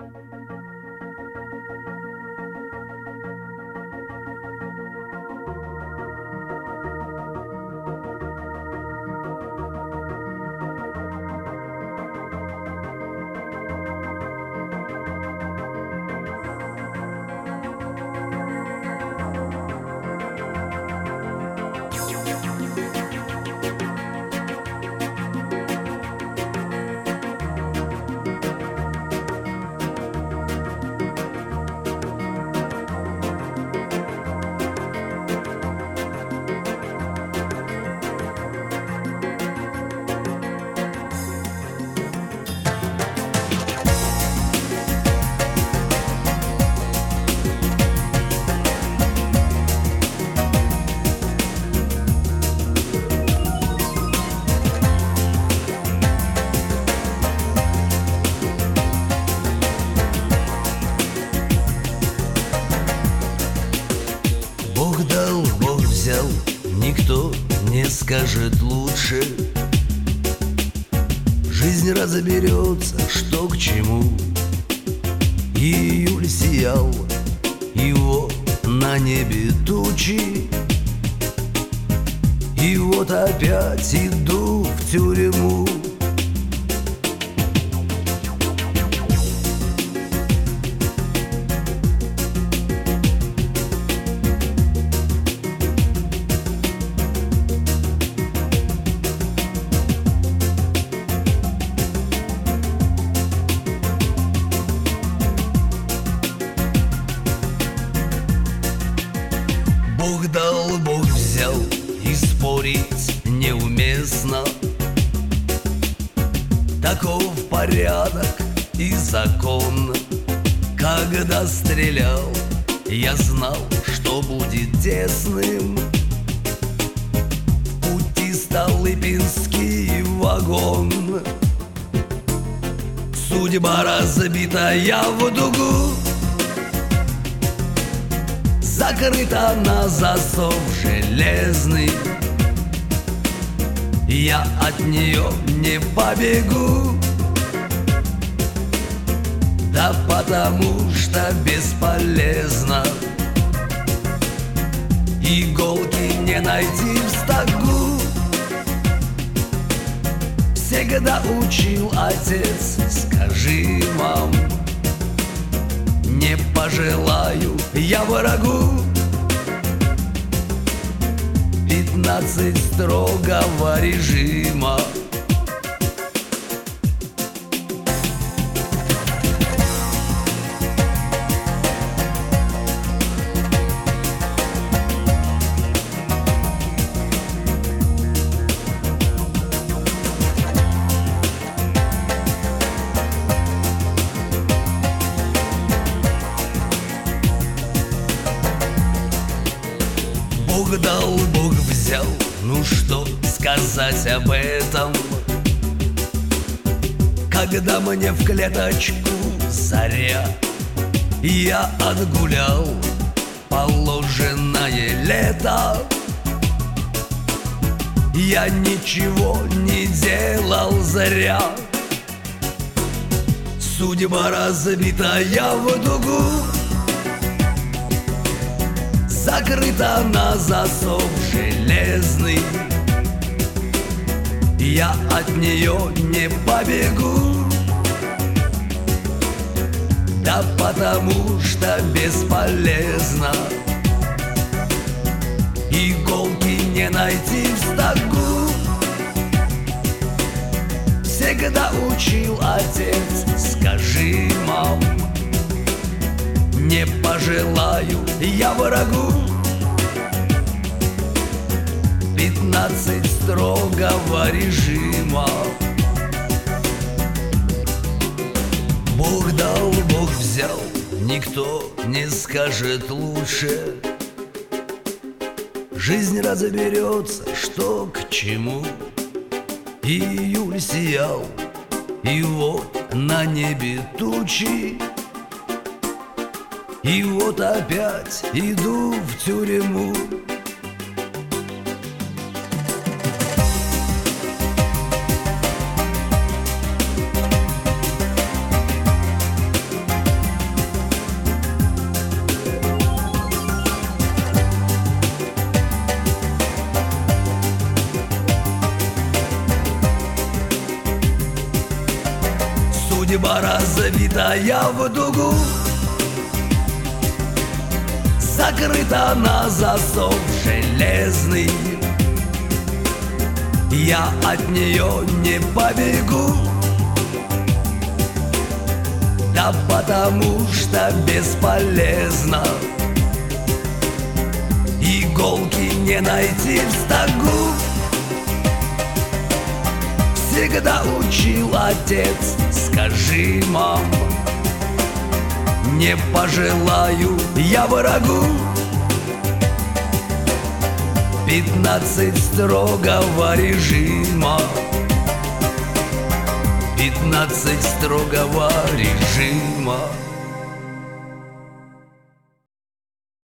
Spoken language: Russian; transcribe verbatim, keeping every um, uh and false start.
Бог дал, Бог взял, никто не скажет лучше. Жизнь разберется, что к чему. Июль сиял, и вот на небе тучи. И вот опять иду в тюрьму. Бог дал, Бог взял, и спорить неуместно. Таков порядок и закон. Когда стрелял, я знал, что будет тесным. В пути Столыпинский вагон. Судьба разбитая в дугу, закрыта на засов железный. Я от нее не побегу, да потому что бесполезно. Иголки не найти в стогу. Всегда учил отец, скажи, мам, не пожелаю я врагу. Пятнадцать строгого режима. Бог дал, Бог взял, ну что сказать об этом? Когда мне в клеточку заря, я отгулял положенное лето. Я ничего не делал зря. Судьба разбитая в дугу, закрыта на засов железный. Я от нее не побегу, да потому что бесполезно. Иголки не найти в стогу. Всегда учил отец, скажи, мам, не пожелаю я врагу. Пятнадцать строгого режима. Бог дал, Бог взял, никто не скажет лучше. Жизнь разберется, что к чему. Июль сиял, и вот на небе тучи. И вот опять иду в тюрьму. Пора завитая в дугу, закрыта на засов железный. Я от нее не побегу, да потому что бесполезно. Иголки не найти в стогу. Всегда учил отец, скажи, мам, не пожелаю я врагу. Пятнадцать строгого режима, пятнадцать строгого режима.